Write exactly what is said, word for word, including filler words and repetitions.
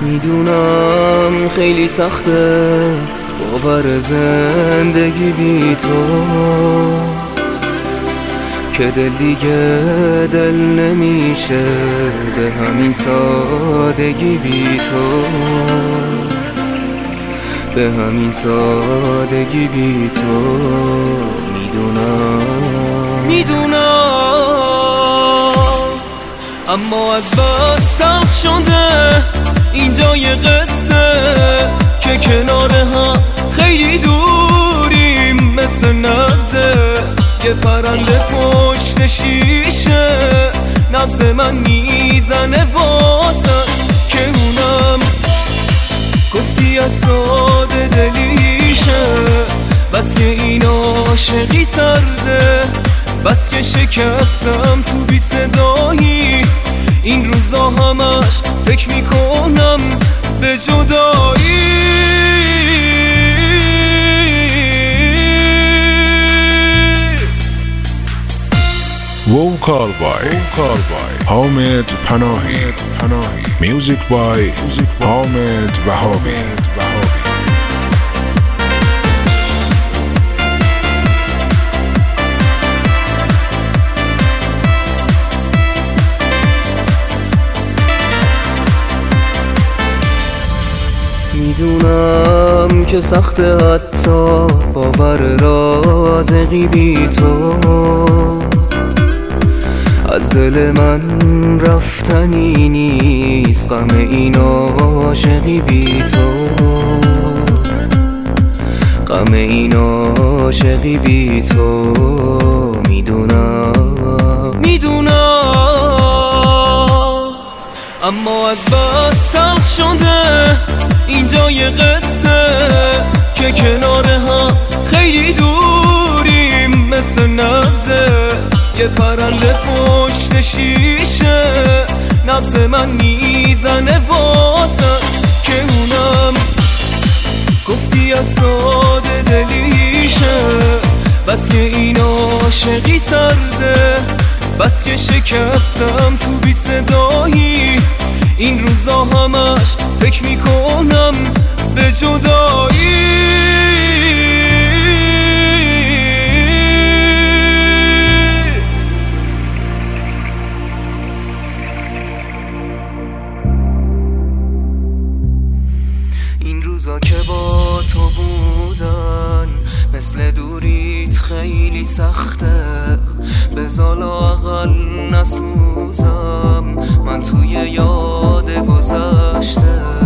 میدونم خیلی سخته باور زندگی بی تو، که دل دیگه دل نمیشه به همین سادگی بی تو، به همین سادگی بی تو. میدونم میدونم اما از بس تلخ شده اینجا یه قصه که کنار هم خیلی دوریم، مثل نبضه یه پرنده پشت شیشه، نبض من میزنه واسه که اونم گفتی از ساده دلیشه. بس که این عاشقی سرده، بس که شکستم تو بی صدایی، این روزا همش فکر میکنم به جدایی. Vocal by Hamid Panahi. Music by Hamid Wahabi. میدونم که سخته حتی باور رازقی بی تو، از دل من رفتنی نیست غم این عاشقی بی تو، غم این عاشقی بی تو. میدونم میدونم اما از بس تلخ شده اینجا یه قصه که کنار هم خیلی دوریم، مثل نبضه یه پرنده پشت شیشه، نبض من میزنه واسه که اونم گفتی از ساده دلیشه. بس که این عاشقی سرده، بس که شکستم تو بی صدایی، این روزا همش فکر میکنم به جدایی. این روزا که با تو بودن مثل دوریت خیلی سخته، بذار لااقل نسوزم من توی یاد گذشته.